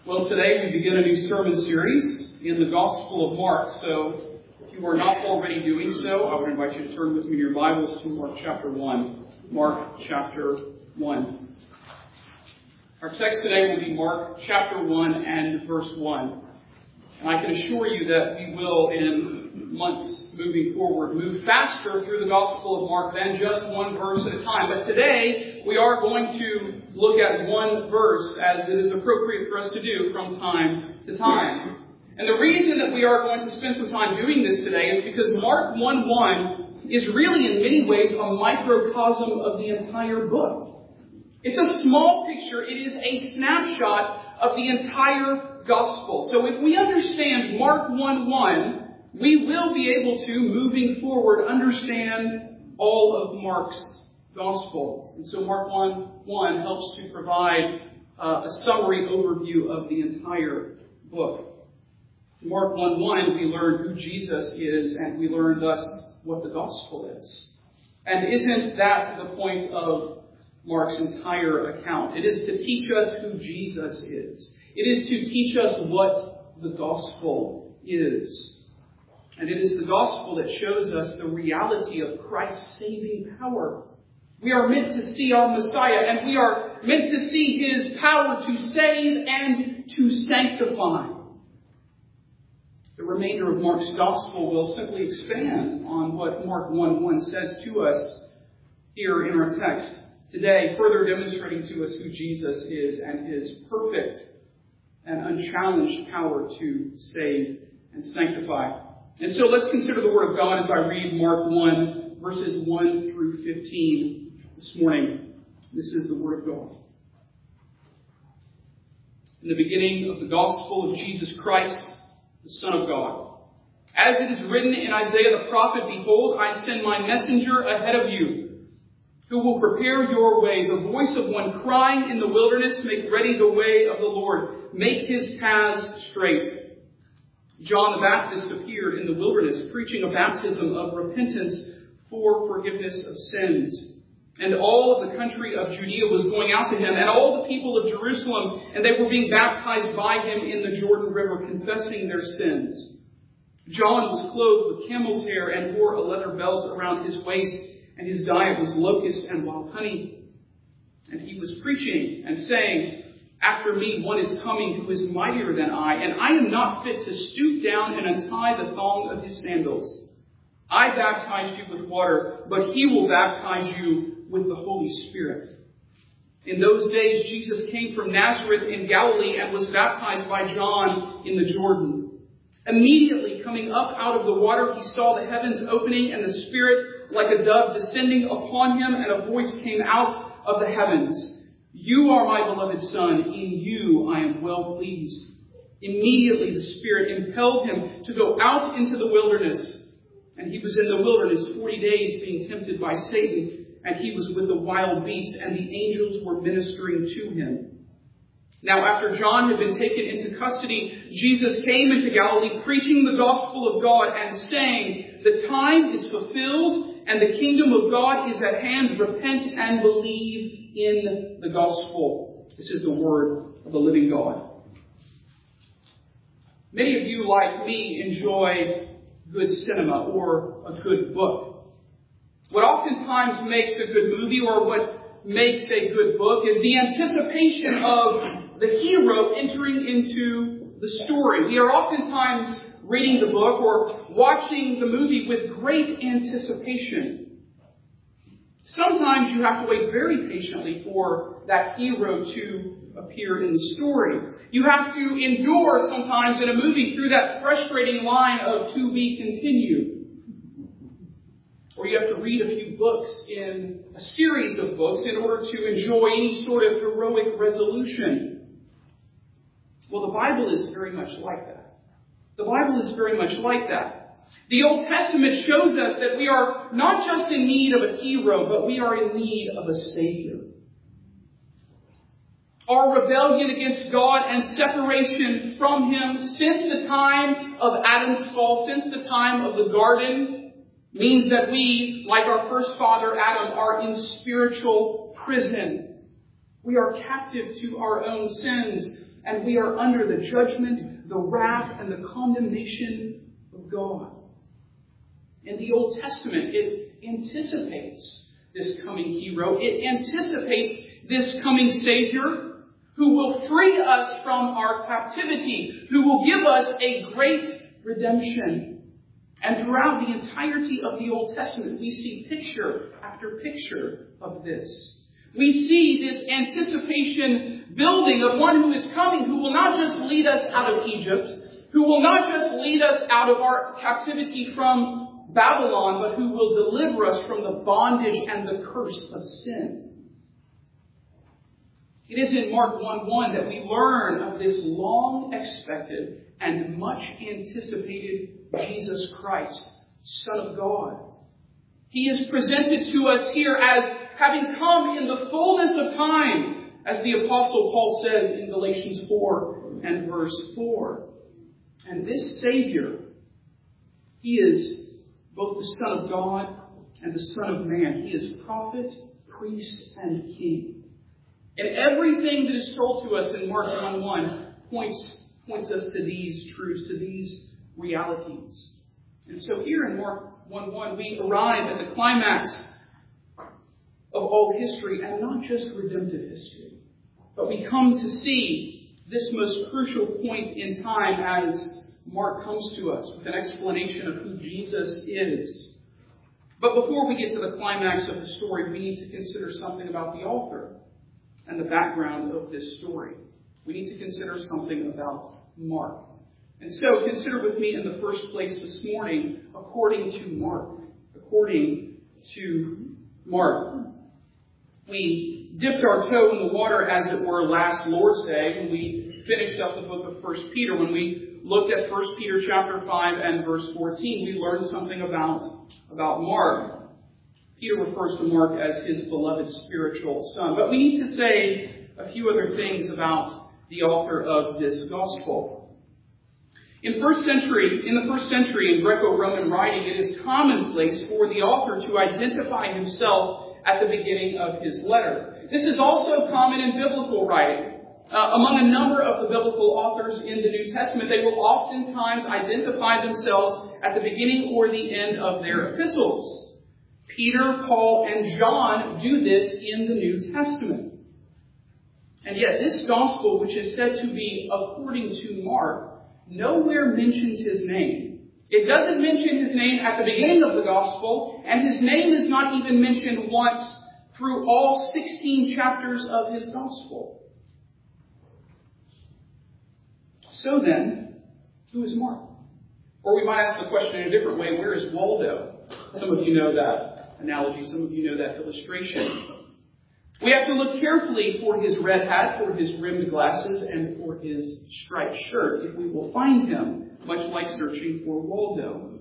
Well, today we begin a new sermon series in the Gospel of Mark. So, if you are not already doing so, I would invite you to turn with me in your Bibles to Mark chapter 1. Mark chapter 1. Our text today will be Mark chapter 1 and verse 1. And I can assure you that we will, in months moving forward, move faster through the Gospel of Mark than just one verse at a time. But today, we are going to look at one verse as it is appropriate for us to do from time to time. And the reason that we are going to spend some time doing this today is because Mark 1:1 is really in many ways a microcosm of the entire book. It's a small picture. It is a snapshot of the entire gospel. So if we understand Mark 1:1, we will be able to, moving forward, understand all of Mark's gospel. And so Mark 1:1 helps to provide a summary overview of the entire book. In Mark 1:1, we learn who Jesus is, and we learn thus what the gospel is. And isn't that the point of Mark's entire account? It is to teach us who Jesus is. It is to teach us what the gospel is. And it is the gospel that shows us the reality of Christ's saving power. We are meant to see our Messiah, and we are meant to see His power to save and to sanctify. The remainder of Mark's gospel will simply expand on what Mark 1:1 says to us here in our text today, further demonstrating to us who Jesus is and His perfect and unchallenged power to save and sanctify. And so let's consider the Word of God as I read Mark 1, verses 1 through 15 this morning. This is the Word of God. In the beginning of the gospel of Jesus Christ, the Son of God. As it is written in Isaiah the prophet, "Behold, I send my messenger ahead of you, who will prepare your way, the voice of one crying in the wilderness, make ready the way of the Lord, make His paths straight." John the Baptist appeared in the wilderness, preaching a baptism of repentance for forgiveness of sins. And all of the country of Judea was going out to him, and all the people of Jerusalem, and they were being baptized by him in the Jordan River, confessing their sins. John was clothed with camel's hair and wore a leather belt around his waist, and his diet was locust and wild honey. And he was preaching and saying, "After me one is coming who is mightier than I, and I am not fit to stoop down and untie the thong of his sandals. I baptized you with water, but he will baptize you with the Holy Spirit." In those days, Jesus came from Nazareth in Galilee and was baptized by John in the Jordan. Immediately coming up out of the water, he saw the heavens opening and the Spirit like a dove descending upon him, and a voice came out of the heavens, "You are my beloved Son, in you I am well pleased." Immediately the Spirit impelled him to go out into the wilderness. And he was in the wilderness 40 days being tempted by Satan. And he was with the wild beasts, and the angels were ministering to him. Now after John had been taken into custody, Jesus came into Galilee preaching the gospel of God and saying, "The time is fulfilled and the kingdom of God is at hand. Repent and believe in the gospel." This is the word of the living God. Many of you, like me, enjoy good cinema or a good book. What oftentimes makes a good movie or what makes a good book is the anticipation of the hero entering into the story. We are oftentimes reading the book or watching the movie with great anticipation. Sometimes you have to wait very patiently for that hero to appear in the story. You have to endure sometimes in a movie through that frustrating line of "to be continued." Or you have to read a few books in a series of books in order to enjoy any sort of heroic resolution. Well, the Bible is very much like that. The Bible is very much like that. The Old Testament shows us that we are not just in need of a hero, but we are in need of a Savior. Our rebellion against God and separation from Him since the time of Adam's fall, since the time of the garden, means that we, like our first father Adam, are in spiritual prison. We are captive to our own sins. and we are under the judgment, the wrath, and the condemnation of God. In the Old Testament, it anticipates this coming hero. It anticipates this coming Savior who will free us from our captivity, who will give us a great redemption. And throughout the entirety of the Old Testament, we see picture after picture of this. We see this anticipation building of one who is coming, who will not just lead us out of Egypt, who will not just lead us out of our captivity from Babylon, but who will deliver us from the bondage and the curse of sin. It is in Mark 1:1 that we learn of this long-expected and much-anticipated Jesus Christ, Son of God. He is presented to us here as having come in the fullness of time, as the Apostle Paul says in Galatians 4 and verse 4. And this Savior, He is both the Son of God and the Son of Man. He is prophet, priest, and king. And everything that is told to us in Mark 1:1 points us to these truths, to these realities. And so here in Mark 1:1, we arrive at the climax of all history, and not just redemptive history. But we come to see this most crucial point in time as Mark comes to us with an explanation of who Jesus is. But before we get to the climax of the story, we need to consider something about the author and the background of this story. We need to consider something about Mark. And so consider with me in the first place this morning, according to Mark. According to Mark. We dipped our toe in the water, as it were, last Lord's Day when we finished up the book of 1 Peter. When we looked at 1 Peter chapter 5 and verse 14, we learned something about Mark. Peter refers to Mark as his beloved spiritual son. But we need to say a few other things about the author of this gospel. In the first century, in Greco-Roman writing, it is commonplace for the author to identify himself at the beginning of his letter. This is also common in biblical writing. Among a number of the biblical authors in the New Testament, they will oftentimes identify themselves at the beginning or the end of their epistles. Peter, Paul, and John do this in the New Testament. And yet this gospel, which is said to be according to Mark, nowhere mentions his name. It doesn't mention his name at the beginning of the gospel, and his name is not even mentioned once through all 16 chapters of his gospel. So then, who is Mark? Or we might ask the question in a different way, where is Waldo? Some of you know that analogy. Some of you know that illustration. We have to look carefully for his red hat, for his rimmed glasses, and for his striped shirt if we will find him, much like searching for Waldo.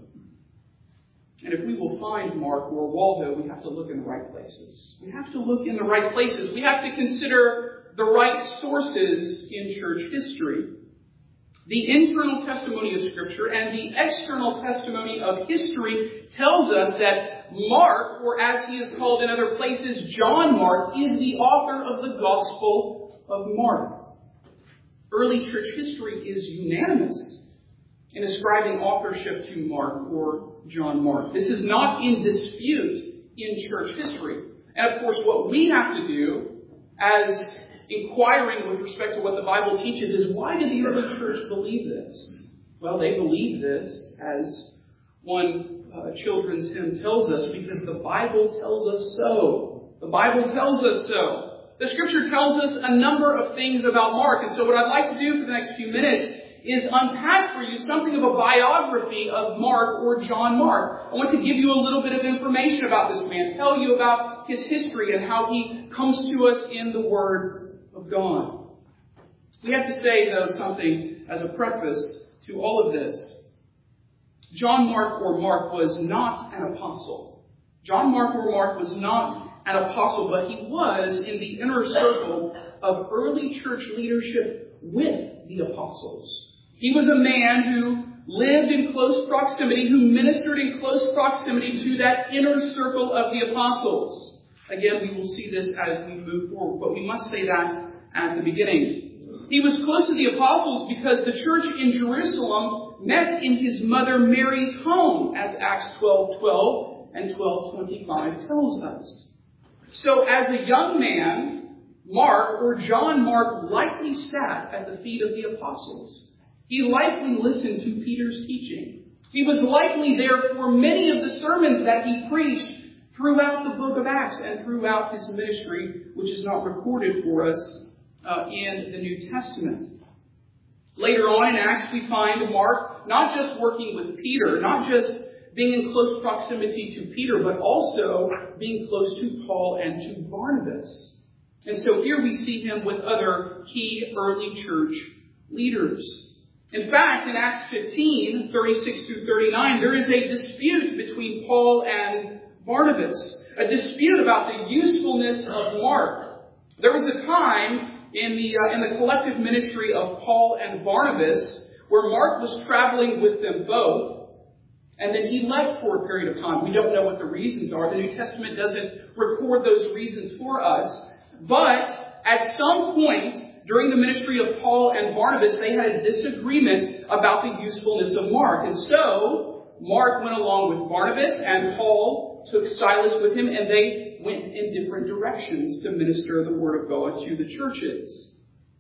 And if we will find Mark or Waldo, we have to look in the right places. We have to look in the right places. We have to consider the right sources in church history. The internal testimony of Scripture and the external testimony of history tells us that Mark, or as he is called in other places, John Mark, is the author of the Gospel of Mark. Early church history is unanimous in ascribing authorship to Mark or John Mark. This is not in dispute in church history. And of course, what we have to do as inquiring with respect to what the Bible teaches is, why did the early church believe this? Well, they believed this, as one children's hymn tells us, because the Bible tells us so. The Bible tells us so. The Scripture tells us a number of things about Mark. And so what I'd like to do for the next few minutes is unpack for you something of a biography of Mark or John Mark. I want to give you a little bit of information about this man, tell you about his history and how he comes to us in the Word of God. We have to say, though, something as a preface to all of this. John Mark or Mark was not an apostle. John Mark or Mark was not an apostle, but he was in the inner circle of early church leadership with the apostles. He was a man who lived in close proximity, who ministered in close proximity to that inner circle of the apostles. Again, we will see this as we move forward, but we must say that at the beginning. He was close to the apostles because the church in Jerusalem met in his mother Mary's home, as Acts 12:12 and 12:25 tells us. So as a young man, Mark, or John Mark, likely sat at the feet of the apostles. He likely listened to Peter's teaching. He was likely there for many of the sermons that he preached throughout the book of Acts and throughout his ministry, which is not recorded for us in the New Testament. Later on in Acts, we find Mark not just working with Peter, not just being in close proximity to Peter, but also being close to Paul and to Barnabas. And so here we see him with other key early church leaders. In fact, in Acts 15, 36 through 39, there is a dispute between Paul and Barnabas. A dispute about the usefulness of Mark. There was a time in the collective ministry of Paul and Barnabas where Mark was traveling with them both, and then he left for a period of time. We don't know what the reasons are. The New Testament doesn't record those reasons for us. But at some point during the ministry of Paul and Barnabas, they had a disagreement about the usefulness of Mark. And so Mark went along with Barnabas, and Paul took Silas with him, and they went in different directions to minister the word of God to the churches.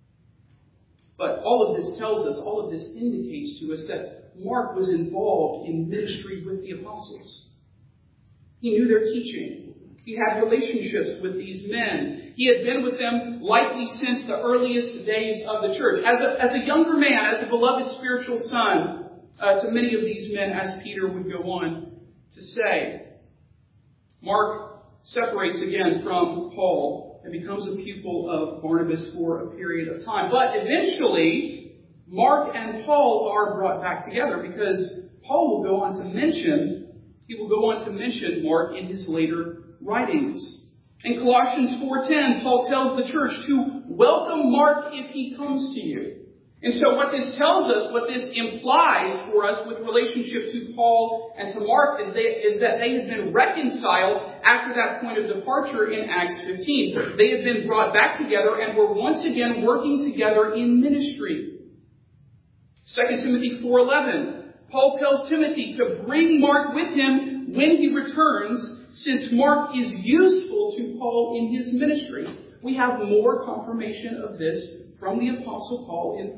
But all of this tells us, all of this indicates to us that Mark was involved in ministry with the apostles. He knew their teaching. He had relationships with these men. He had been with them likely since the earliest days of the church. As a younger man, as a beloved spiritual son to many of these men, as Peter would go on to say. Mark separates again from Paul and becomes a pupil of Barnabas for a period of time. But eventually, Mark and Paul are brought back together because Paul will go on to mention Mark in his later writings. In Colossians 4:10, Paul tells the church to welcome Mark if he comes to you. And so what this tells us, what this implies for us with relationship to Paul and to Mark is that they had been reconciled after that point of departure in Acts 15. They had been brought back together and were once again working together in ministry. 2 Timothy 4:11, Paul tells Timothy to bring Mark with him when he returns, since Mark is useful to Paul in his ministry. We have more confirmation of this from the Apostle Paul in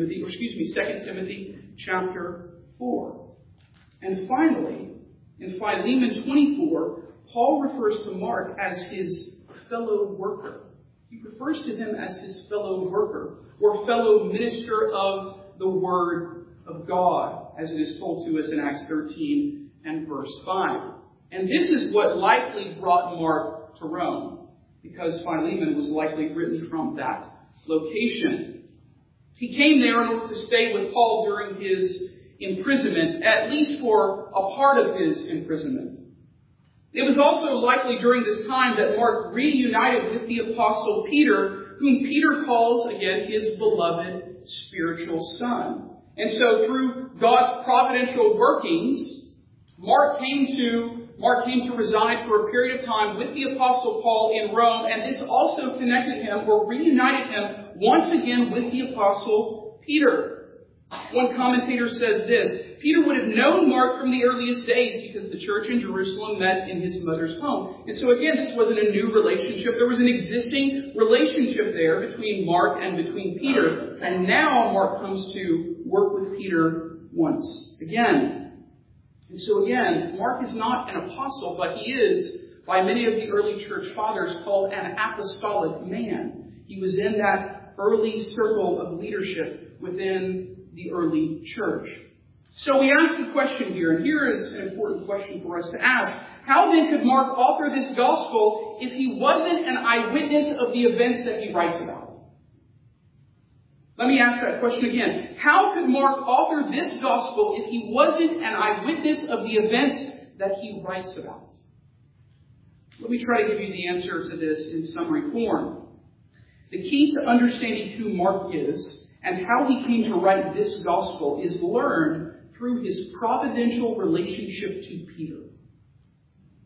2 Timothy chapter 4. And finally, in Philemon 24, Paul refers to Mark as his fellow worker. He refers to him as his fellow worker, or fellow minister of the Word of God, as it is told to us in Acts 13 and verse 5. And this is what likely brought Mark to Rome, because Philemon was likely written from that location. He came there in order to stay with Paul during his imprisonment, at least for a part of his imprisonment. It was also likely during this time that Mark reunited with the Apostle Peter, whom Peter calls, again, his beloved spiritual son. And so through God's providential workings, Mark came to reside for a period of time with the Apostle Paul in Rome, and this also connected him, or reunited him, once again with the Apostle Peter. One commentator says this: Peter would have known Mark from the earliest days because the church in Jerusalem met in his mother's home. And so again, this wasn't a new relationship. There was an existing relationship there between Mark and between Peter. And now Mark comes to work with Peter once again. And so again, Mark is not an apostle, but he is, by many of the early church fathers, called an apostolic man. He was in that early circle of leadership within the early church. So we ask the question here, and here is an important question for us to ask. How then could Mark author this gospel if he wasn't an eyewitness of the events that he writes about? Let me ask that question again. How could Mark author this gospel if he wasn't an eyewitness of the events that he writes about? Let me try to give you the answer to this in summary form. The key to understanding who Mark is and how he came to write this gospel is learned through his providential relationship to Peter.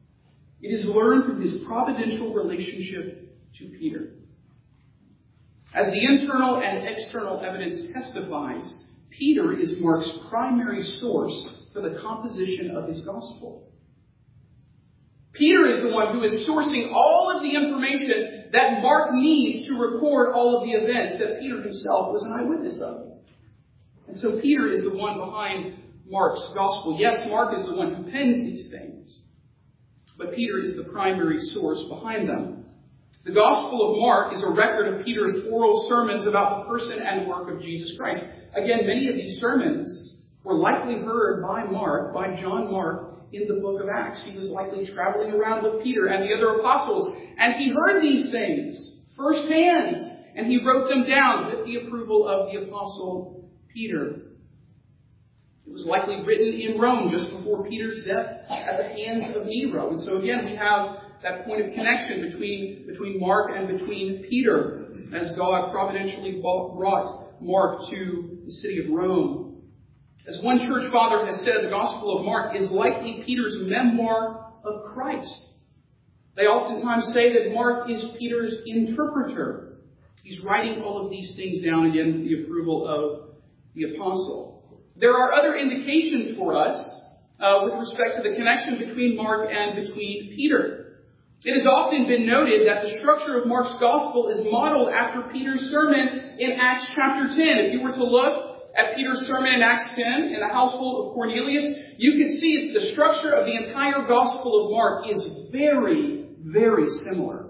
It is learned through his providential relationship to Peter. As the internal and external evidence testifies, Peter is Mark's primary source for the composition of his gospel. Peter is the one who is sourcing all of the information that Mark needs to record all of the events that Peter himself was an eyewitness of. And so Peter is the one behind Mark's gospel. Yes, Mark is the one who pens these things, but Peter is the primary source behind them. The Gospel of Mark is a record of Peter's oral sermons about the person and work of Jesus Christ. Again, many of these sermons were likely heard by Mark, by John Mark, in the book of Acts. He was likely traveling around with Peter and the other apostles, and he heard these things firsthand, and he wrote them down with the approval of the apostle Peter. It was likely written in Rome just before Peter's death at the hands of Nero. And so again, we have that point of connection between Mark and between Peter, as God providentially brought Mark to the city of Rome. As one church father has said, the Gospel of Mark is likely Peter's memoir of Christ. They oftentimes say that Mark is Peter's interpreter. He's writing all of these things down, again, with the approval of the apostle. There are other indications for us with respect to the connection between Mark and between Peter. It has often been noted that the structure of Mark's gospel is modeled after Peter's sermon in Acts chapter 10. If you were to look at Peter's sermon in Acts 10 in the household of Cornelius, you could see the structure of the entire gospel of Mark is very, very similar.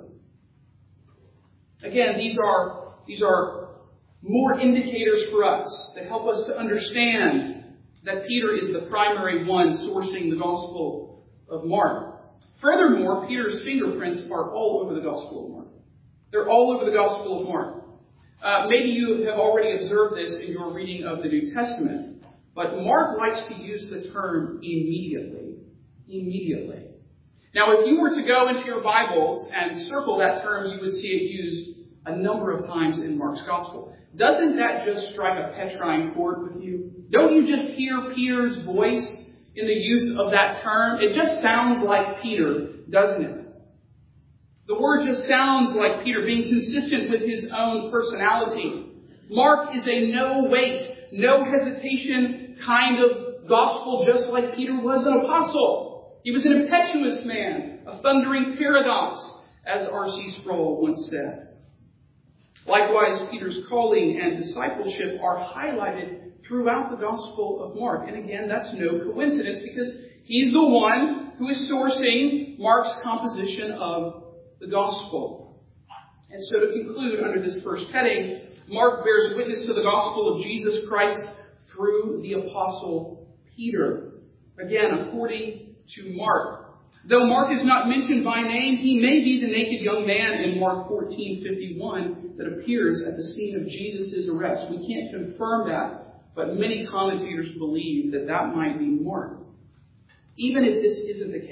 Again, these are more indicators for us that help us to understand that Peter is the primary one sourcing the Gospel of Mark. Furthermore, Peter's fingerprints are all over the Gospel of Mark. They're all over the Gospel of Mark. Maybe you have already observed this in your reading of the New Testament, but Mark likes to use the term immediately. Immediately. Now, if you were to go into your Bibles and circle that term, you would see it used a number of times in Mark's Gospel. Doesn't that just strike a petrine chord with you? Don't you just hear Peter's voice in the use of that term? It just sounds like Peter, doesn't it? The word just sounds like Peter, being consistent with his own personality. Mark is a no wait, no hesitation kind of gospel, just like Peter was an apostle. He was an impetuous man, a thundering paradox, as R.C. Sproul once said. Likewise, Peter's calling and discipleship are highlighted throughout the Gospel of Mark. And again, that's no coincidence because he's the one who is sourcing Mark's composition of the Gospel. And so to conclude under this first heading, Mark bears witness to the Gospel of Jesus Christ through the Apostle Peter. Again, according to Mark. Though Mark is not mentioned by name, he may be the naked young man in Mark 14:51 that appears at the scene of Jesus' arrest. We can't confirm that, but many commentators believe that that might be Mark. Even if this isn't the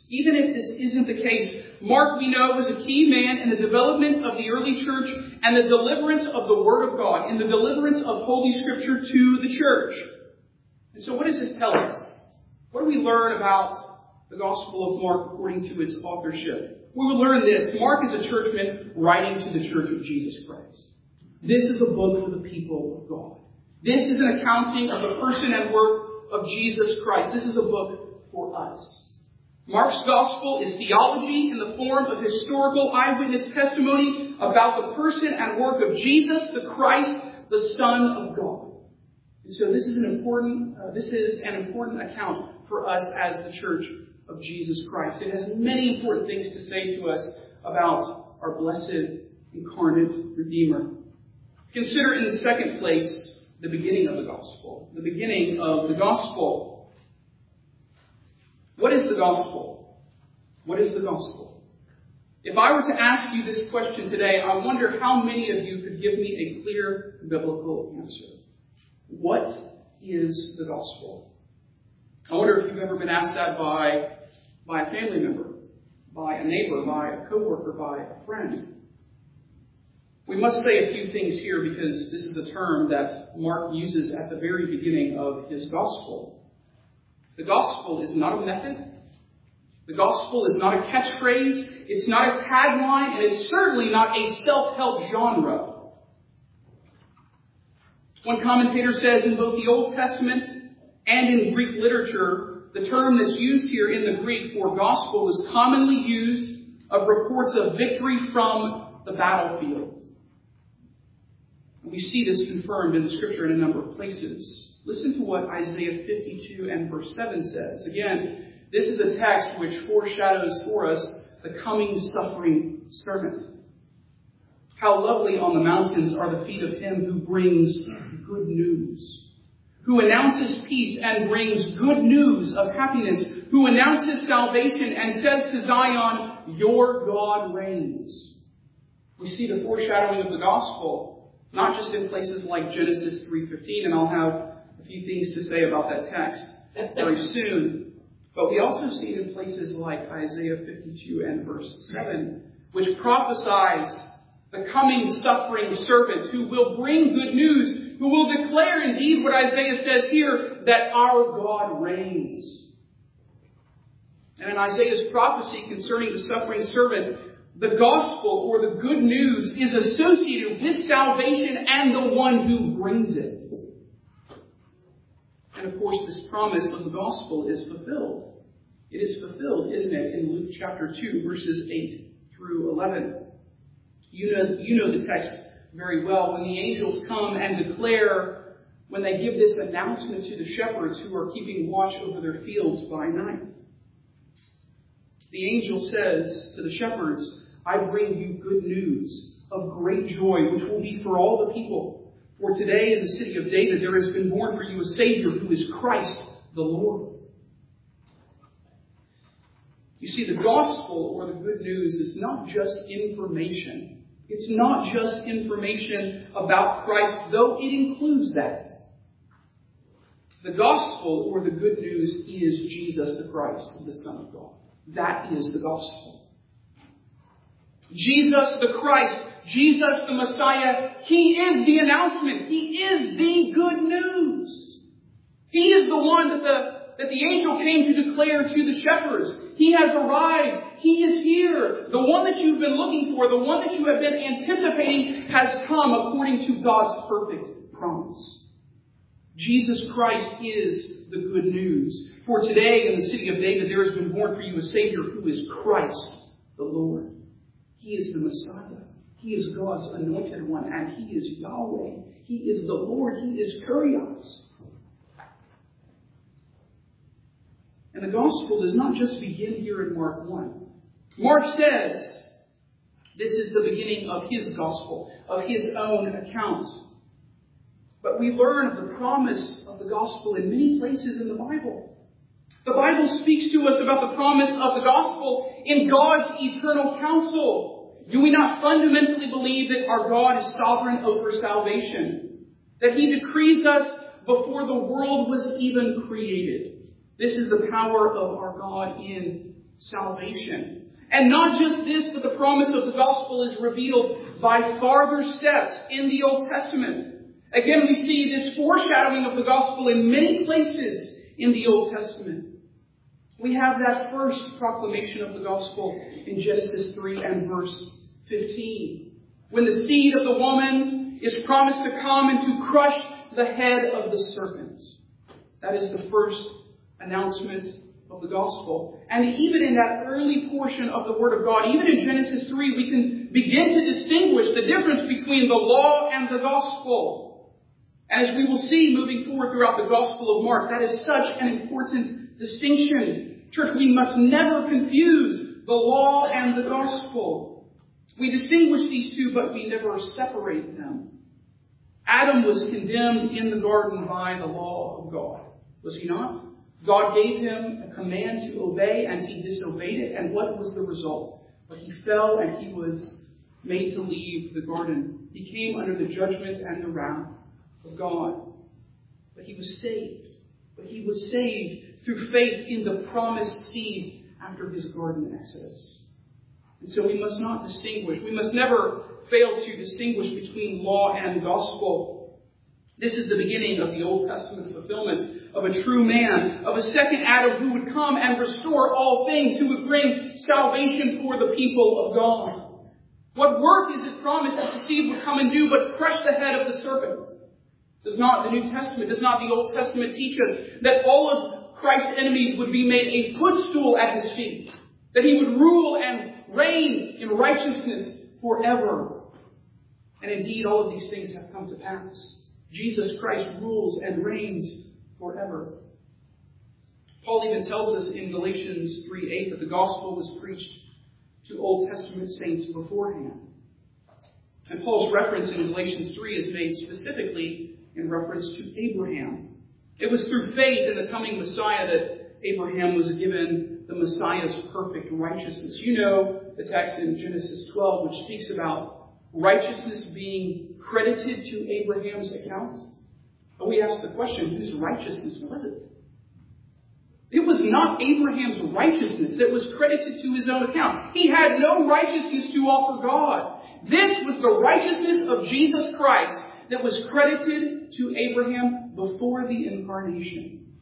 case, Mark, we know, was a key man in the development of the early church and the deliverance of the Word of God, in the deliverance of Holy Scripture to the church. And so what does it tell us? What do we learn about the Gospel of Mark according to its authorship? We will learn this. Mark is a churchman writing to the Church of Jesus Christ. This is a book for the people of God. This is an accounting of the person and work of Jesus Christ. This is a book for us. Mark's Gospel is theology in the form of historical eyewitness testimony about the person and work of Jesus, the Christ, the Son of God. And so this is an important account for us as the Church of Jesus Christ. It has many important things to say to us about our blessed incarnate Redeemer. Consider in the second place the beginning of the Gospel. The beginning of the Gospel. What is the Gospel? What is the Gospel? If I were to ask you this question today, I wonder how many of you could give me a clear biblical answer. What is the Gospel? I wonder if you've ever been asked that by a family member, by a neighbor, by a coworker, by a friend. We must say a few things here because this is a term that Mark uses at the very beginning of his Gospel. The Gospel is not a method. The Gospel is not a catchphrase. It's not a tagline, and it's certainly not a self-help genre. One commentator says in both the Old Testament and in Greek literature, the term that's used here in the Greek for gospel is commonly used of reports of victory from the battlefield. We see this confirmed in the Scripture in a number of places. Listen to what Isaiah 52 and verse 7 says. Again, this is a text which foreshadows for us the coming suffering servant. How lovely on the mountains are the feet of him who brings good news, who announces peace and brings good news of happiness, who announces salvation and says to Zion, your God reigns. We see the foreshadowing of the gospel, not just in places like Genesis 3:15, and I'll have a few things to say about that text very soon, but we also see it in places like Isaiah 52 and verse 7, which prophesies the coming suffering servant who will bring good news, who will declare indeed what Isaiah says here, that our God reigns. And in Isaiah's prophecy concerning the suffering servant, the gospel or the good news is associated with salvation and the one who brings it. And of course, this promise of the gospel is fulfilled. It is fulfilled, isn't it, in Luke chapter 2, verses 8 through 11. You know the text very well. When the angels come and declare, when they give this announcement to the shepherds who are keeping watch over their fields by night, the angel says to the shepherds, I bring you good news of great joy, which will be for all the people. For today in the city of David there has been born for you a Savior who is Christ the Lord. You see, the gospel or the good news is not just information. It's not just information about Christ, though it includes that. The gospel or the good news is Jesus the Christ, the Son of God. That is the gospel. Jesus the Christ, Jesus the Messiah, He is the announcement. He is the good news. He is the one that the angel came to declare to the shepherds. He has arrived. He is here. The one that you've been looking for, the one that you have been anticipating has come according to God's perfect promise. Jesus Christ is the good news. For today in the city of David there has been born for you a Savior who is Christ the Lord. He is the Messiah. He is God's anointed one, and He is Yahweh. He is the Lord. He is Kyrios. And the gospel does not just begin here in Mark 1. Mark says this is the beginning of his gospel, of his own account. But we learn of the promise of the gospel in many places in the Bible. The Bible speaks to us about the promise of the gospel in God's eternal counsel. Do we not fundamentally believe that our God is sovereign over salvation? That He decrees us before the world was even created? This is the power of our God in salvation. And not just this, but the promise of the gospel is revealed by farther steps in the Old Testament. Again, we see this foreshadowing of the gospel in many places in the Old Testament. We have that first proclamation of the gospel in Genesis 3 and verse 15. When the seed of the woman is promised to come and to crush the head of the serpent. That is the first announcement of the gospel. And even in that early portion of the Word of God, even in Genesis 3, we can begin to distinguish the difference between the law and the gospel. And as we will see moving forward throughout the Gospel of Mark, that is such an important distinction. Church, we must never confuse the law and the gospel. We distinguish these two, but we never separate them. Adam was condemned in the garden by the law of God. Was he not? God gave him a command to obey, and he disobeyed it. And what was the result? But he fell, and he was made to leave the garden. He came under the judgment and the wrath of God. But he was saved. But he was saved through faith in the promised seed after his garden exodus. And so we must not distinguish. We must never fail to distinguish between law and gospel. This is the beginning of the Old Testament fulfillment of a true man, of a second Adam who would come and restore all things, who would bring salvation for the people of God. What work is it promised that the seed would come and do but crush the head of the serpent? Does not the New Testament, does not the Old Testament teach us that all of Christ's enemies would be made a footstool at his feet? That he would rule and reign in righteousness forever? And indeed, all of these things have come to pass. Jesus Christ rules and reigns forever. Paul even tells us in Galatians 3:8 that the gospel was preached to Old Testament saints beforehand. And Paul's reference in Galatians 3 is made specifically in reference to Abraham. It was through faith in the coming Messiah that Abraham was given the Messiah's perfect righteousness. You know the text in Genesis 12, which speaks about righteousness being credited to Abraham's account. But we ask the question, whose righteousness was it? It was not Abraham's righteousness that was credited to his own account. He had no righteousness to offer God. This was the righteousness of Jesus Christ that was credited to Abraham before the incarnation.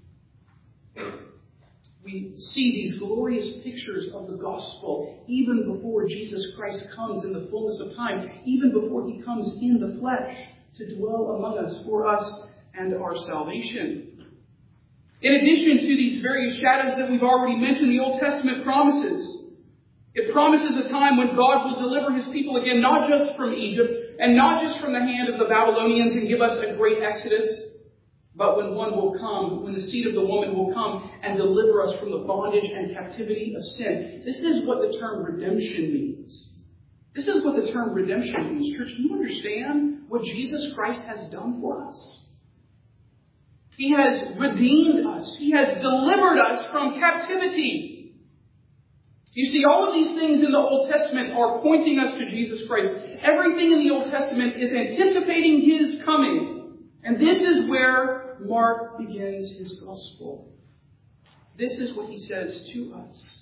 We see these glorious pictures of the gospel even before Jesus Christ comes in the fullness of time, even before he comes in the flesh to dwell among us for us and our salvation. In addition to these various shadows that we've already mentioned, the Old Testament promises. It promises a time when God will deliver his people again, not just from Egypt and not just from the hand of the Babylonians and give us a great exodus, but when one will come, when the seed of the woman will come and deliver us from the bondage and captivity of sin. This is what the term redemption means. This is what the term redemption means. Church, do you understand what Jesus Christ has done for us? He has redeemed us. He has delivered us from captivity. You see, all of these things in the Old Testament are pointing us to Jesus Christ. Everything in the Old Testament is anticipating his coming. And this is where Mark begins his gospel. This is what he says to us.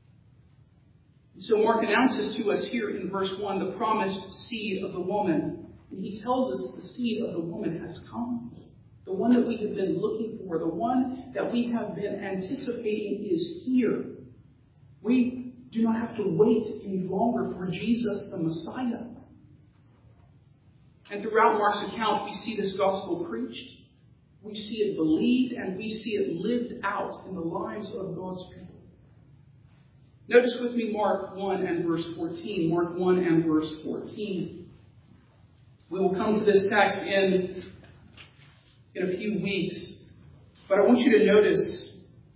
So Mark announces to us here in verse 1 the promised seed of the woman. And he tells us that the seed of the woman has come. The one that we have been looking for, the one that we have been anticipating is here. We do not have to wait any longer for Jesus the Messiah. And throughout Mark's account, we see this gospel preached, we see it believed, and we see it lived out in the lives of God's people. Notice with me Mark 1 and verse 14. Mark 1 and verse 14. We will come to this text in a few weeks. But I want you to notice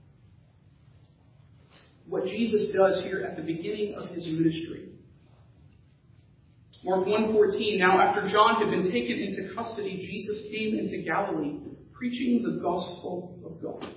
what Jesus does here at the beginning of his ministry. Mark 1:14, now after John had been taken into custody, Jesus came into Galilee, preaching the gospel of God.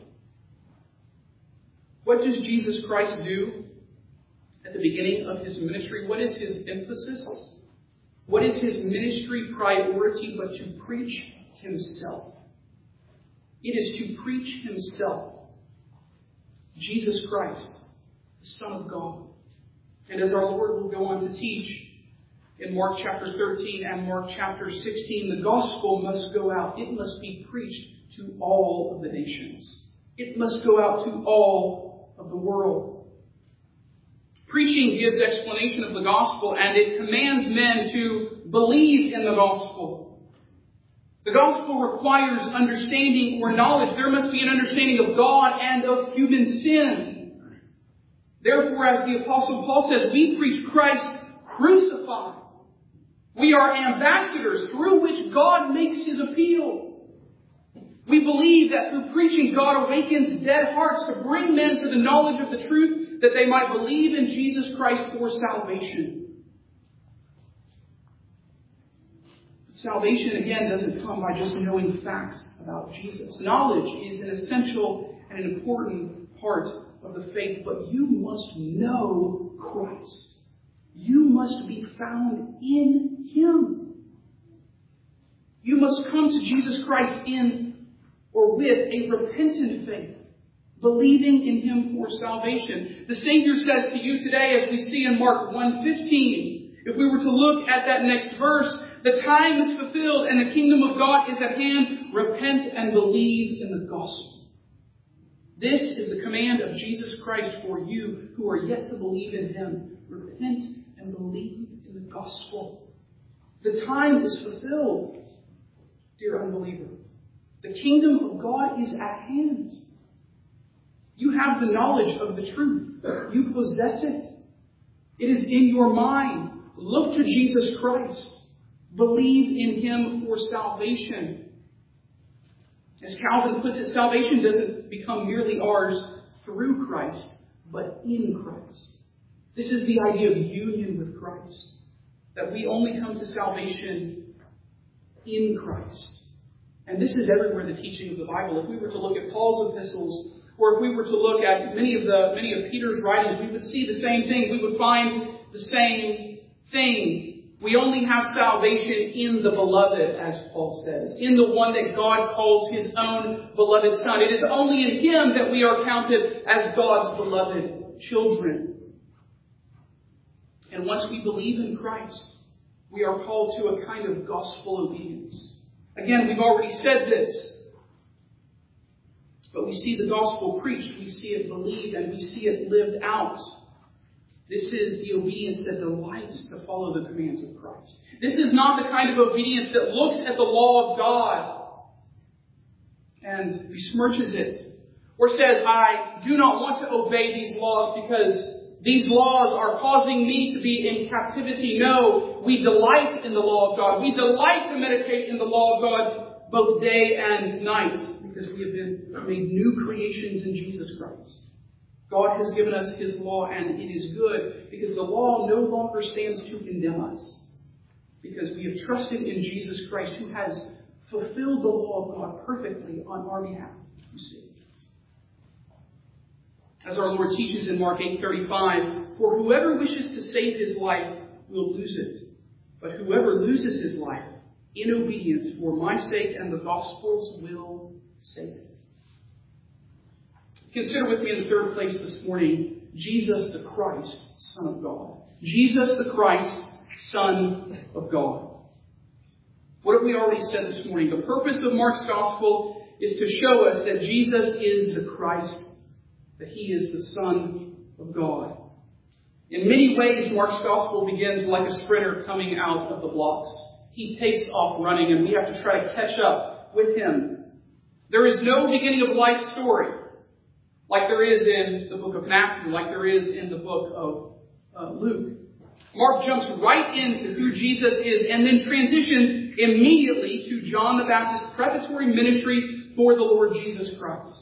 What does Jesus Christ do at the beginning of his ministry? What is his emphasis? What is his ministry priority but to preach himself? It is to preach himself, Jesus Christ, the Son of God. And as our Lord will go on to teach in Mark chapter 13 and Mark chapter 16, the gospel must go out. It must be preached to all of the nations. It must go out to all of the world. Preaching gives explanation of the gospel, and it commands men to believe in the gospel. The gospel requires understanding or knowledge. There must be an understanding of God and of human sin. Therefore, as the Apostle Paul says, we preach Christ crucified. We are ambassadors through which God makes his appeal. We believe that through preaching, God awakens dead hearts to bring men to the knowledge of the truth, that they might believe in Jesus Christ for salvation. Salvation, again, doesn't come by just knowing facts about Jesus. Knowledge is an essential and an important part of the faith, but you must know Christ. You must be found in him. You must come to Jesus Christ in or with a repentant faith, believing in him for salvation. The Savior says to you today, as we see in Mark 1:15, if we were to look at that next verse, the time is fulfilled and the kingdom of God is at hand. Repent and believe in the gospel. This is the command of Jesus Christ for you who are yet to believe in him. Repent and believe in the gospel. The time is fulfilled. dear unbeliever. The kingdom of God is at hand. You have the knowledge of the truth. You possess it. It is in your mind. Look to Jesus Christ. Believe in Him for salvation. As Calvin puts it, salvation doesn't become merely ours through Christ, but in Christ. This is the idea of union with Christ. That we only come to salvation in Christ. And this is everywhere the teaching of the Bible. If we were to look at Paul's epistles, or if we were to look at many of Peter's writings, we would see the same thing. We would find the same thing. We only have salvation in the beloved, as Paul says, in the one that God calls His own beloved Son. It is only in Him that we are counted as God's beloved children. And once we believe in Christ, we are called to a kind of gospel obedience. Again, we've already said this. But we see the gospel preached, we see it believed, and we see it lived out. This is the obedience that delights to follow the commands of Christ. This is not the kind of obedience that looks at the law of God and besmirches it, or says, I do not want to obey these laws because these laws are causing me to be in captivity. No, we delight in the law of God. We delight to meditate in the law of God both day and night because we have been made new creations in Jesus Christ. God has given us His law, and it is good because the law no longer stands to condemn us because we have trusted in Jesus Christ, who has fulfilled the law of God perfectly on our behalf. You see. As our Lord teaches in Mark 8:35, for whoever wishes to save his life will lose it. But whoever loses his life in obedience for my sake and the gospel's will save it. Consider with me in the third place this morning, Jesus the Christ, Son of God. Jesus the Christ, Son of God. What have we already said this morning? The purpose of Mark's gospel is to show us that Jesus is the Christ, that He is the Son of God. In many ways, Mark's gospel begins like a sprinter coming out of the blocks. He takes off running, and we have to try to catch up with him. There is no beginning of life story like there is in the book of Matthew, like there is in the book of Luke. Mark jumps right into who Jesus is and then transitions immediately to John the Baptist's preparatory ministry for the Lord Jesus Christ.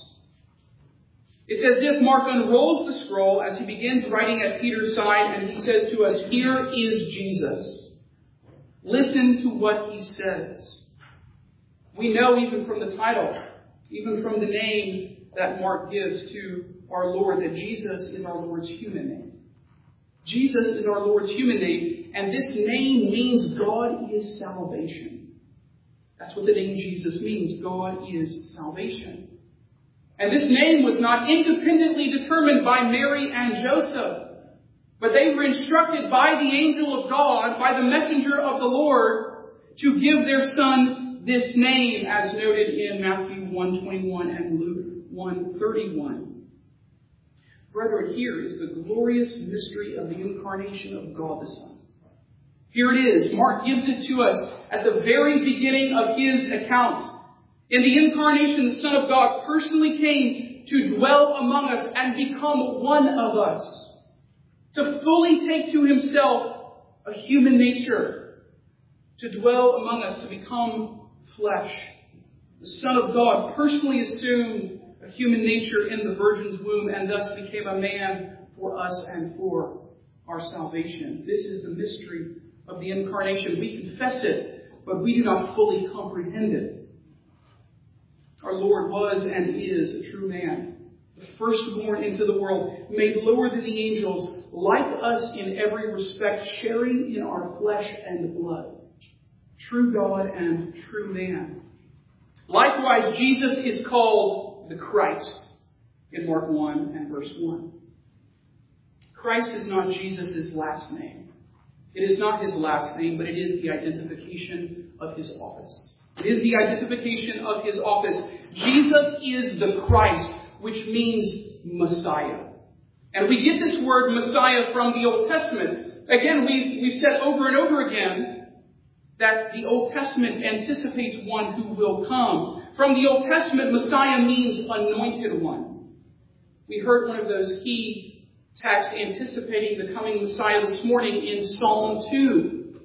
It's as if Mark unrolls the scroll as he begins writing at Peter's side, and he says to us, here is Jesus. Listen to what he says. We know even from the title, even from the name that Mark gives to our Lord, that Jesus is our Lord's human name. Jesus is our Lord's human name, and this name means God is salvation. That's what the name Jesus means. God is salvation. And this name was not independently determined by Mary and Joseph, but they were instructed by the angel of God, by the messenger of the Lord, to give their son this name, as noted in Matthew 1:21 and Luke 1:31. Brethren, here is the glorious mystery of the incarnation of God the Son. Here it is. Mark gives it to us at the very beginning of his account. In the incarnation, the Son of God personally came to dwell among us and become one of us, to fully take to himself a human nature, to dwell among us, to become flesh. The Son of God personally assumed a human nature in the Virgin's womb and thus became a man for us and for our salvation. This is the mystery of the incarnation. We confess it, but we do not fully comprehend it. Our Lord was and is a true man, the firstborn into the world, made lower than the angels, like us in every respect, sharing in our flesh and blood. True God and true man. Likewise, Jesus is called the Christ in Mark 1 and verse 1. Christ is not Jesus' last name. It is not his last name, but it is the identification of his office. It is the identification of his office. Jesus is the Christ, which means Messiah. And we get this word Messiah from the Old Testament. Again, we've said over and over again that the Old Testament anticipates one who will come. From the Old Testament, Messiah means anointed one. We heard one of those key texts anticipating the coming Messiah this morning in Psalm 2.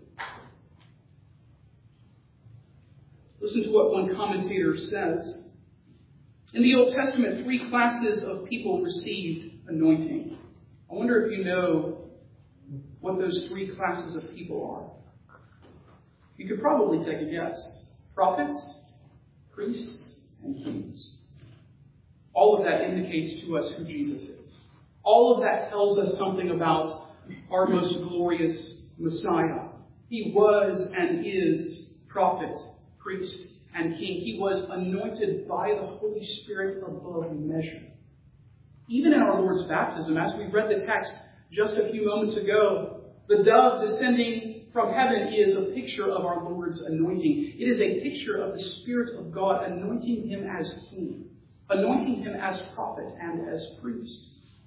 Listen to what one commentator says. In the Old Testament, 3 classes of people received anointing. I wonder if you know what those 3 classes of people are. You could probably take a guess. Prophets, priests, and kings. All of that indicates to us who Jesus is. All of that tells us something about our most glorious Messiah. He was and is prophet, priest, and king. He was anointed by the Holy Spirit above measure. Even in our Lord's baptism, as we read the text just a few moments ago, the dove descending from heaven is a picture of our Lord's anointing. It is a picture of the Spirit of God anointing him as king, anointing him as prophet and as priest.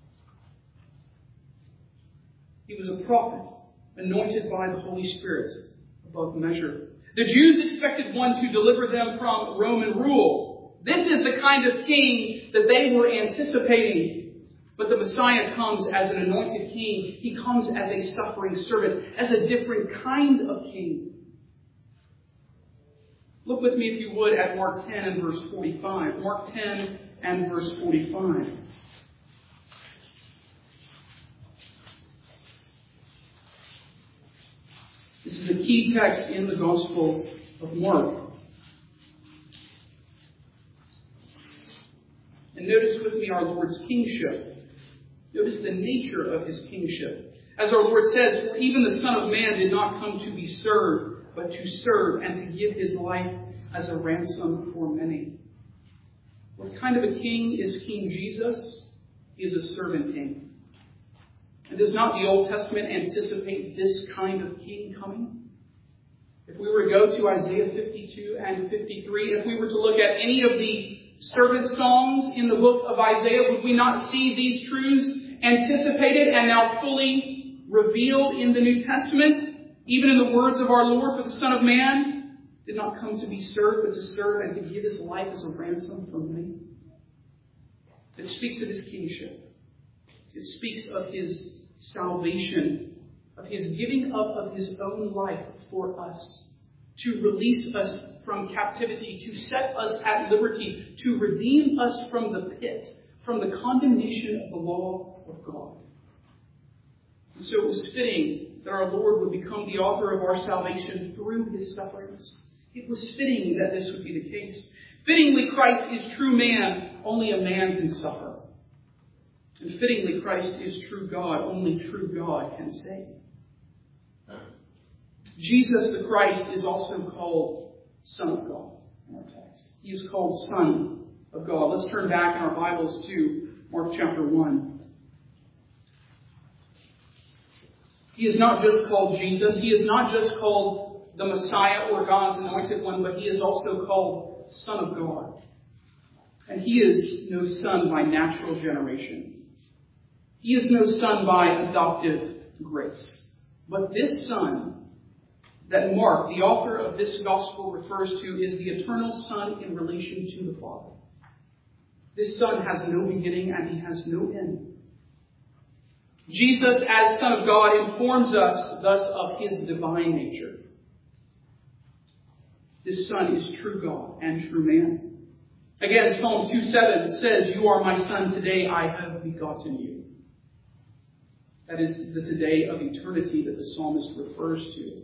He was a prophet, anointed by the Holy Spirit above measure. The Jews expected one to deliver them from Roman rule. This is the kind of king that they were anticipating. But the Messiah comes as an anointed king. He comes as a suffering servant, as a different kind of king. Look with me, if you would, at Mark 10 and verse 45. Mark 10 and verse 45. This is the key text in the Gospel of Mark. And notice with me our Lord's kingship. Notice the nature of his kingship. As our Lord says, "For even the Son of Man did not come to be served, but to serve and to give his life as a ransom for many." What kind of a king is King Jesus? He is a servant king. And does not the Old Testament anticipate this kind of king coming? If we were to go to Isaiah 52 and 53, if we were to look at any of the servant songs in the book of Isaiah, would we not see these truths anticipated and now fully revealed in the New Testament? Even in the words of our Lord, "For the Son of Man did not come to be served, but to serve and to give his life as a ransom for many." It speaks of his kingship. It speaks of his salvation, of his giving up of his own life for us, to release us from captivity, to set us at liberty, to redeem us from the pit, from the condemnation of the law of God. And so it was fitting that our Lord would become the author of our salvation through his sufferings. It was fitting that this would be the case. Fittingly, Christ is true man. Only a man can suffer. And fittingly, Christ is true God. Only true God can save. Jesus the Christ is also called Son of God in our text. He is called Son of God. Let's turn back in our Bibles to Mark chapter 1. He is not just called Jesus. He is not just called the Messiah or God's anointed one, but he is also called Son of God. And he is no son by natural generation. He is no son by adoptive grace. But this Son that Mark, the author of this gospel, refers to is the eternal Son in relation to the Father. This Son has no beginning and he has no end. Jesus, as Son of God, informs us thus of his divine nature. This Son is true God and true man. Again, Psalm 2:7 says, "You are my Son, today I have begotten you." That is the today of eternity that the psalmist refers to.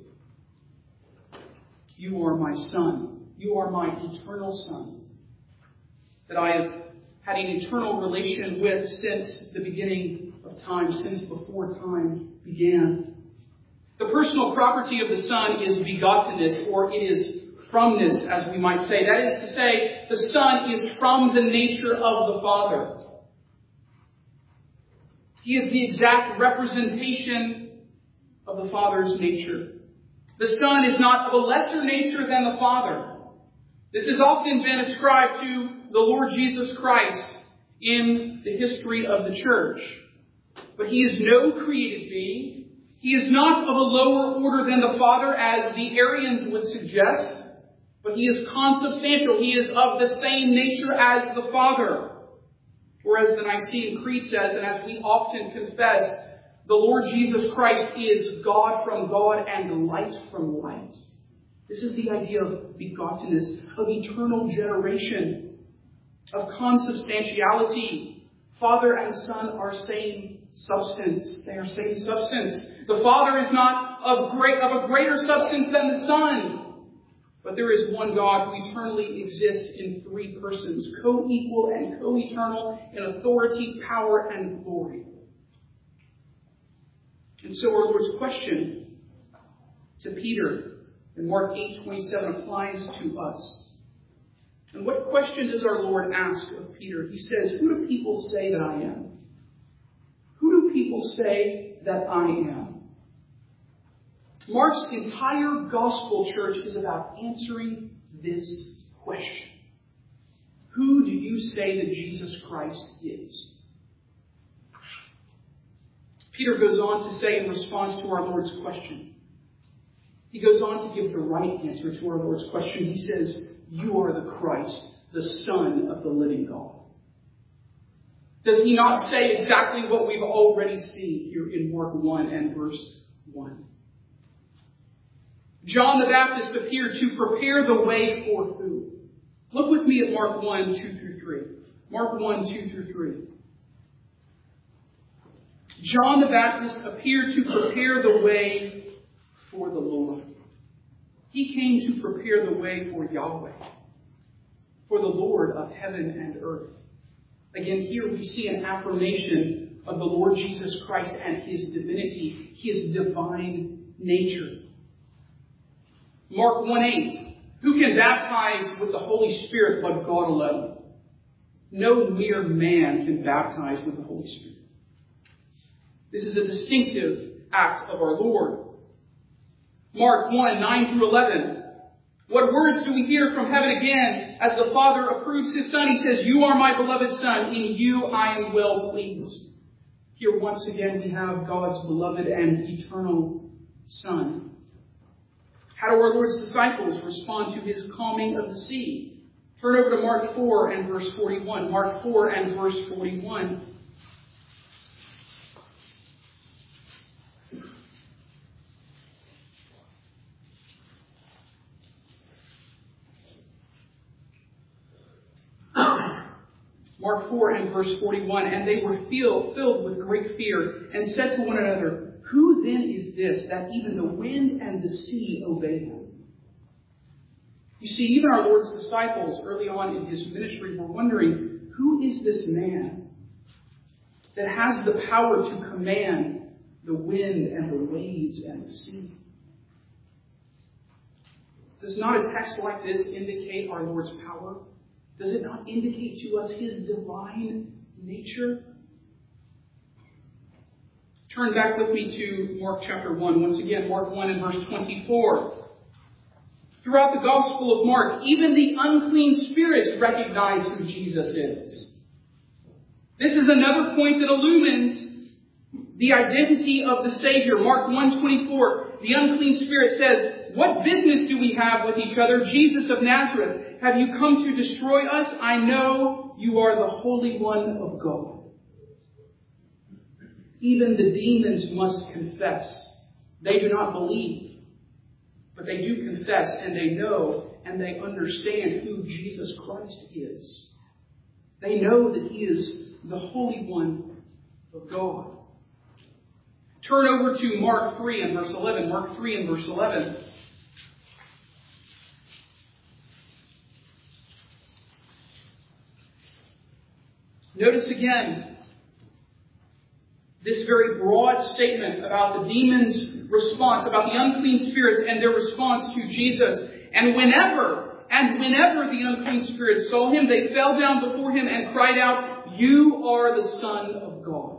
You are my Son. You are my eternal Son, that I have had an eternal relation with since the beginning of time, since before time began. The personal property of the Son is begottenness, or it is fromness, as we might say. That is to say, the Son is from the nature of the Father. He is the exact representation of the Father's nature. The Son is not of a lesser nature than the Father. This has often been ascribed to the Lord Jesus Christ in the history of the church. But he is no created being. He is not of a lower order than the Father, as the Arians would suggest, but he is consubstantial. He is of the same nature as the Father. Or as the Nicene Creed says, and as we often confess, the Lord Jesus Christ is God from God and light from light. This is the idea of begottenness, of eternal generation, of consubstantiality. Father and Son are same substance. They are same substance. The Father is not of a greater substance than the Son. But there is one God who eternally exists in three persons, co-equal and co-eternal in authority, power, and glory. And so our Lord's question to Peter in Mark 8:27 applies to us. And what question does our Lord ask of Peter? He says, "Who do people say that I am?" Who do people say that I am? Mark's entire gospel, church, is about answering this question. Who do you say that Jesus Christ is? Peter goes on to say in response to our Lord's question. He goes on to give the right answer to our Lord's question. He says, "You are the Christ, the Son of the living God." Does he not say exactly what we've already seen here in Mark 1 and verse 1? John the Baptist appeared to prepare the way for who? Look with me at Mark 1, 2 through 3. Mark 1, 2 through 3. John the Baptist appeared to prepare the way for the Lord. He came to prepare the way for Yahweh, for the Lord of heaven and earth. Again, here we see an affirmation of the Lord Jesus Christ and his divinity, his divine nature. Mark 1:8. Who can baptize with the Holy Spirit but God alone? No mere man can baptize with the Holy Spirit. This is a distinctive act of our Lord. Mark 1, 9 through 11. What words do we hear from heaven again as the Father approves his Son? He says, "You are my beloved Son. In you I am well pleased." Here once again we have God's beloved and eternal Son. How do our Lord's disciples respond to his calming of the sea? Turn over to Mark 4 and verse 41. Mark 4 and verse 41. Mark 4 and verse 41. "And they were filled with great fear and said to one another, 'Who then is this that even the wind and the sea obey him?'" You see, even our Lord's disciples early on in his ministry were wondering, who is this man that has the power to command the wind and the waves and the sea? Does not a text like this indicate our Lord's power? Does it not indicate to us his divine nature? Turn back with me to Mark chapter 1. Once again, Mark 1 and verse 24. Throughout the Gospel of Mark, even the unclean spirits recognize who Jesus is. This is another point that illumines the identity of the Savior. Mark 1:24, the unclean spirit says, "What business do we have with each other, Jesus of Nazareth? Have you come to destroy us? I know you are the Holy One of God." Even the demons must confess. They do not believe, but they do confess, and they know and they understand who Jesus Christ is. They know that he is the Holy One of God. Turn over to Mark 3 and verse 11. Mark 3 and verse 11. Notice again this very broad statement about the demons' response, about the unclean spirits and their response to Jesus. And whenever the unclean spirits saw him, they fell down before him and cried out, "You are the Son of God."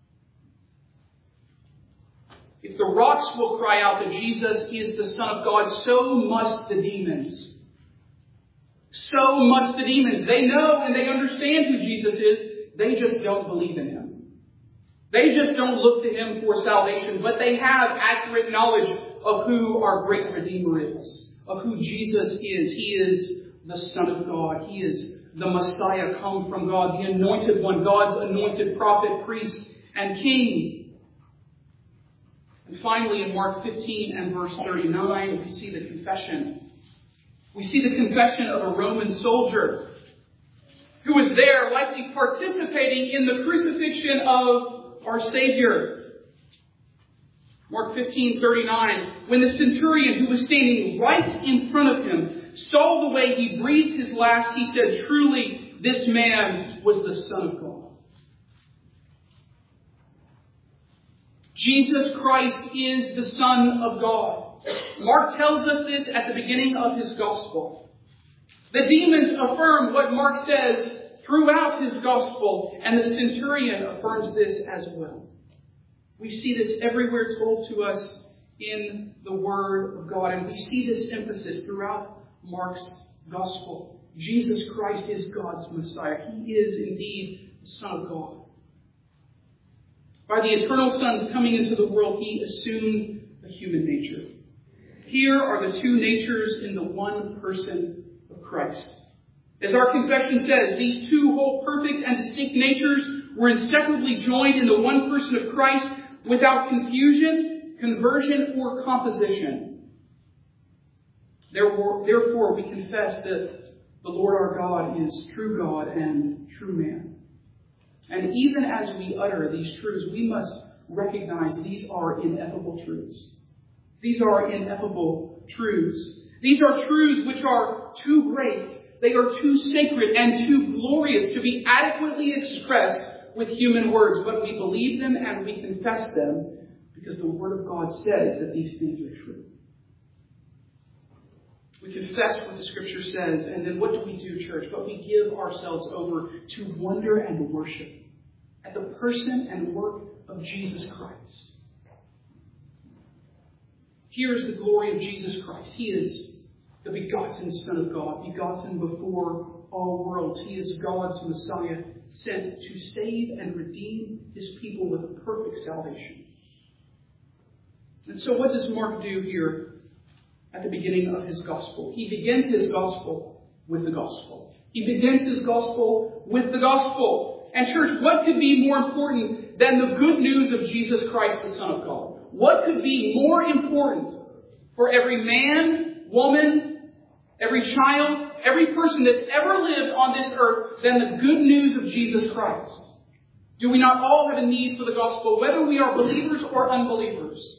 If the rocks will cry out that Jesus is the Son of God, so must the demons. So must the demons. They know and they understand who Jesus is. They just don't believe in him. They just don't look to Him for salvation, but they have accurate knowledge of who our great Redeemer is, of who Jesus is. He is the Son of God. He is the Messiah come from God, the Anointed One, God's anointed prophet, priest, and king. And finally, in Mark 15 and verse 39, we see the confession. We see the confession of a Roman soldier who was there, likely participating in the crucifixion of our Savior. Mark 15:39. When the centurion who was standing right in front of him saw the way he breathed his last, he said, "Truly, this man was the Son of God." Jesus Christ is the Son of God. Mark tells us this at the beginning of his gospel. The demons affirm what Mark says throughout his gospel, and the centurion affirms this as well. We see this everywhere told to us in the Word of God, and we see this emphasis throughout Mark's gospel. Jesus Christ is God's Messiah. He is indeed the Son of God. By the eternal Son's coming into the world, He assumed a human nature. Here are the two natures in the one person of Christ. As our confession says, these two whole perfect and distinct natures were inseparably joined in the one person of Christ without confusion, conversion, or composition. Therefore, we confess that the Lord our God is true God and true man. And even as we utter these truths, we must recognize these are ineffable truths. These are ineffable truths. These are truths which are too great. They are too sacred and too glorious to be adequately expressed with human words. But we believe them and we confess them because the Word of God says that these things are true. We confess what the Scripture says, and then what do we do, church? But we give ourselves over to wonder and worship at the person and work of Jesus Christ. Here is the glory of Jesus Christ. He is the begotten Son of God, begotten before all worlds. He is God's Messiah, sent to save and redeem His people with a perfect salvation. And so what does Mark do here at the beginning of his gospel? He begins his gospel with the gospel. He begins his gospel with the gospel. And church, what could be more important than the good news of Jesus Christ, the Son of God? What could be more important for every man, woman, every child, every person that's ever lived on this earth than the good news of Jesus Christ? Do we not all have a need for the gospel, whether we are believers or unbelievers?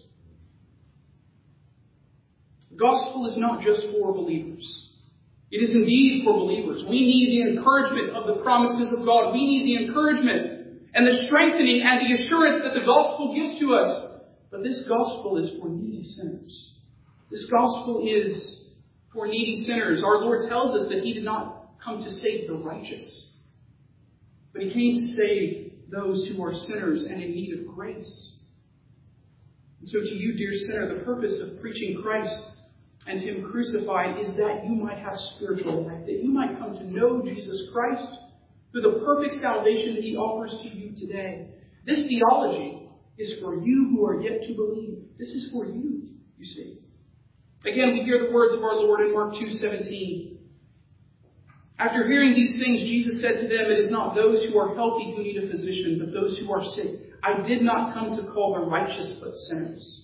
The gospel is not just for believers. It is indeed for believers. We need the encouragement of the promises of God. We need the encouragement and the strengthening and the assurance that the gospel gives to us. But this gospel is for needy sinners. This gospel is for needy sinners. Our Lord tells us that He did not come to save the righteous, but He came to save those who are sinners and in need of grace. And so to you, dear sinner, the purpose of preaching Christ and Him crucified is that you might have spiritual life, that you might come to know Jesus Christ through the perfect salvation that He offers to you today. This theology is for you who are yet to believe. This is for you, you see. Again, we hear the words of our Lord in Mark 2:17. After hearing these things, Jesus said to them, "It is not those who are healthy who need a physician, but those who are sick. I did not come to call the righteous, but sinners."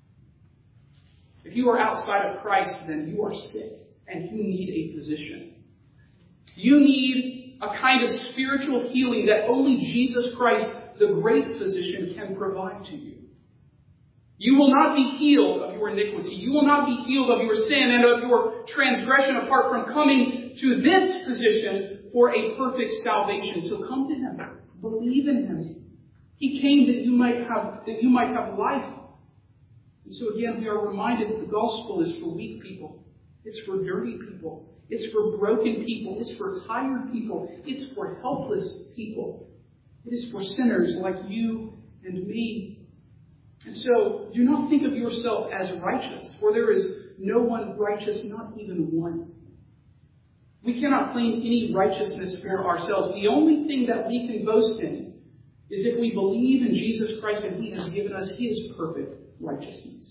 If you are outside of Christ, then you are sick and you need a physician. You need a kind of spiritual healing that only Jesus Christ, the great physician, can provide to you. You will not be healed of your iniquity. You will not be healed of your sin and of your transgression apart from coming to this physician for a perfect salvation. So come to Him. Believe in Him. He came that you might have life. And so again, we are reminded that the gospel is for weak people. It's for dirty people. It's for broken people. It's for tired people. It's for helpless people. It is for sinners like you and me. And so do not think of yourself as righteous, for there is no one righteous, not even one. We cannot claim any righteousness for ourselves. The only thing that we can boast in is if we believe in Jesus Christ and He has given us His perfect righteousness.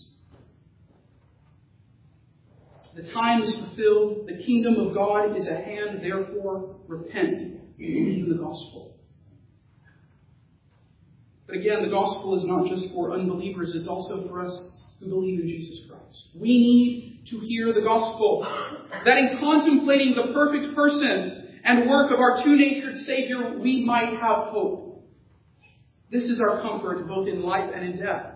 The time is fulfilled. The kingdom of God is at hand. Therefore, repent and believe in the gospel. But again, the gospel is not just for unbelievers. It's also for us who believe in Jesus Christ. We need to hear the gospel. That in contemplating the perfect person and work of our two-natured Savior, we might have hope. This is our comfort both in life and in death.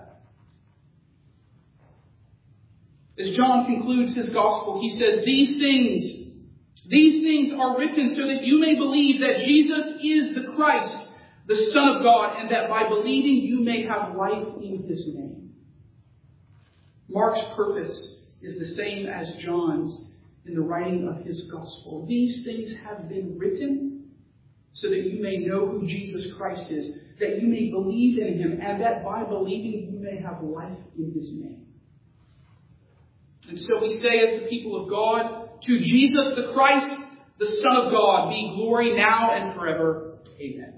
As John concludes his gospel, he says, These things are written so that you may believe that Jesus is the Christ, the Son of God, and that by believing you may have life in His name. Mark's purpose is the same as John's in the writing of his gospel. These things have been written so that you may know who Jesus Christ is, that you may believe in Him, and that by believing you may have life in His name. And so we say as the people of God, to Jesus the Christ, the Son of God, be glory now and forever. Amen.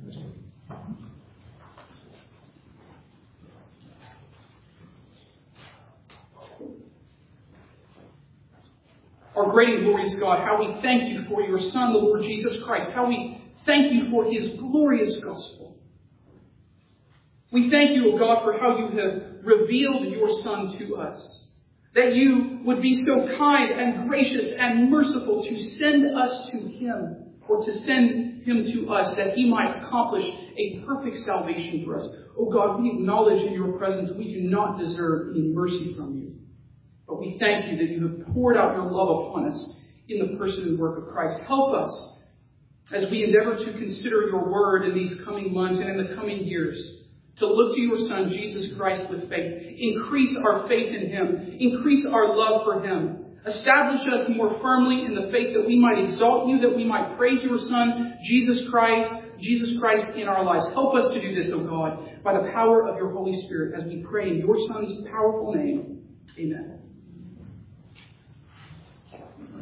Our great and glorious God, how we thank you for your Son, the Lord Jesus Christ. How we thank you for His glorious gospel. We thank you, O God, for how you have revealed your Son to us. That you would be so kind and gracious and merciful to send us to Him, or to send Him to us, that He might accomplish a perfect salvation for us. O God, we acknowledge in your presence we do not deserve any mercy from you. But we thank you that you have poured out your love upon us in the person and work of Christ. Help us as we endeavor to consider your word in these coming months and in the coming years, to look to your Son, Jesus Christ, with faith. Increase our faith in Him. Increase our love for Him. Establish us more firmly in the faith that we might exalt you, that we might praise your Son, Jesus Christ in our lives. Help us to do this, O God, by the power of your Holy Spirit, as we pray in your Son's powerful name. Amen.